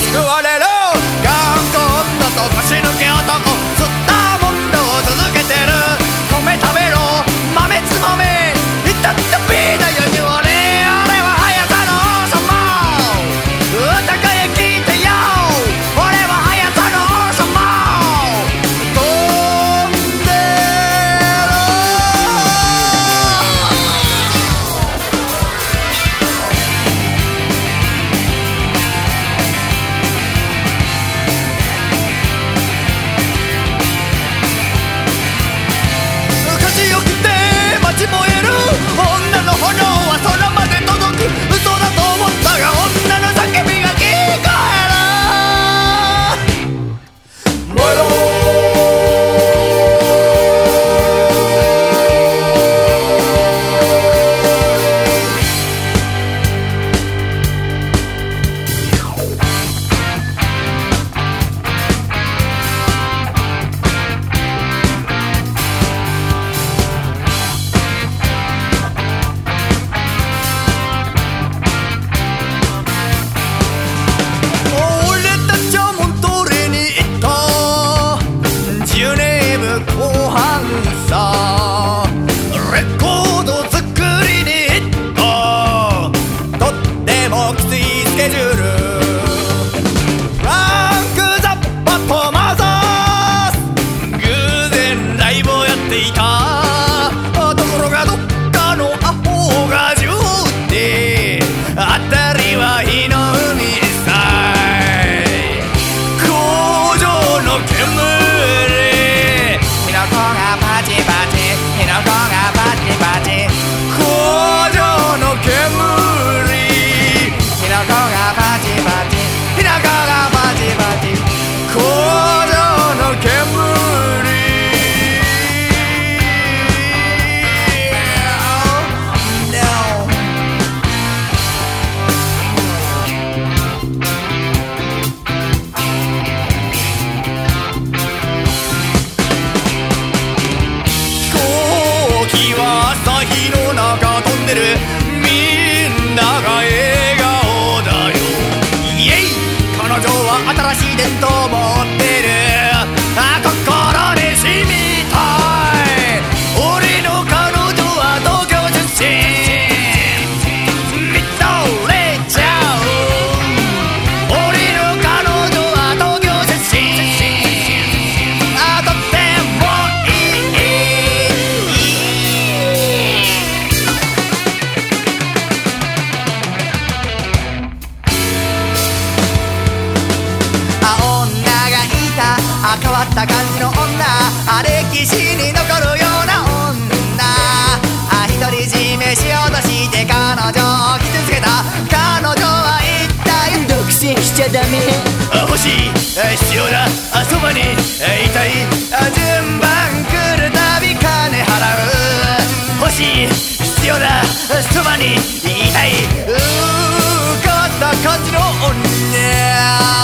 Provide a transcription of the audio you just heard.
救われる頑固女と腰抜け男、吸ったもんだを続けてる。米食べろ豆つまめ、いたってビーだよに俺、俺は速さの王様、歌声聞いてよ、俺は速さの王様、飛んでろ。風よくて街燃える、女の炎は空まで届く。嘘だと思ったが女の叫びが聞こえる。燃えろ新しい伝統を持ってる、心に染みたい。俺の彼女は東京出身、見とれちゃう。俺の彼女は東京出身、とってもい変わった感じの女、歴史に残るような女、独り占めしようとして彼女を傷つけた。彼女は一体独占しちゃダメ。 欲しい必要だそばにいたい、順番来るたび金払う。欲しい必要だそばにいたい、変わった感じの女。